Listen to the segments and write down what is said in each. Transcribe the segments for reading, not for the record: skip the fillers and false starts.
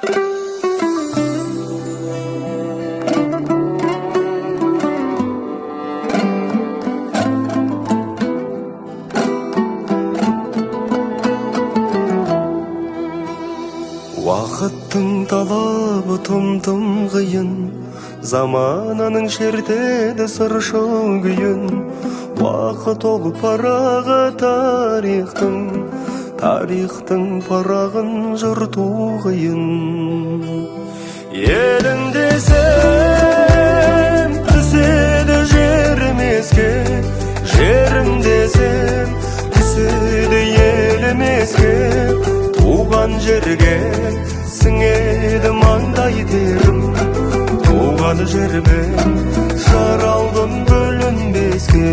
Вақыттың талабы тым қиын, замананың шертеді сыршыл күйін. Уақыт ол парағы тарихтың парағын жырту қиын. Елім десем түседі жерімеске, жерім десем түседі елімеске. Туған жерге сіңеді маңдай терім, туған жермен жаралдым бөлінбеске.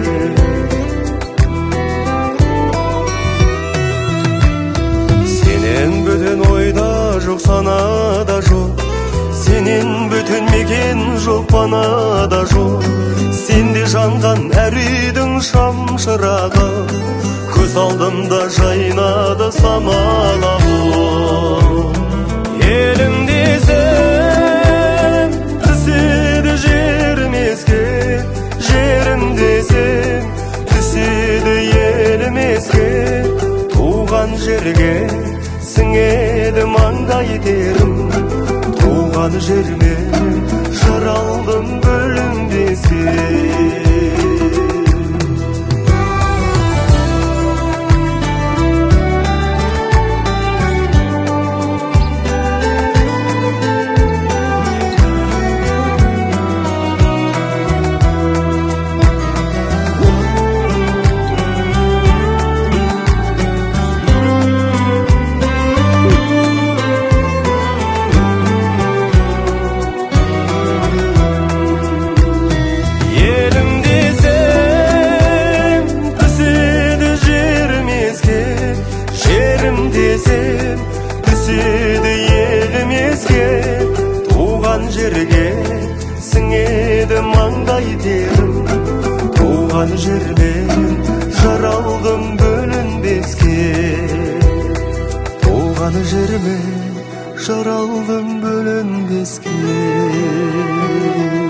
Сенен бөтен ойда жоқ, санада жоқ, сенен бөтен мекен жоқ, панада жоқ. Сенде жанған әр үйдің шам шырағы, көз алдымда жайнады самалағы. Елім десем түседі жерімеске, жерім десем түседі елімеске. Туған жерге сіңеді маңдай терім, туған жермен жаралдым бөлінбеске. Түседі елімеске, туған жерге сіңеді маңдай терім, туған жермен жаралдым бөлінбеске. Туған жермен жаралдым бөлінбеске.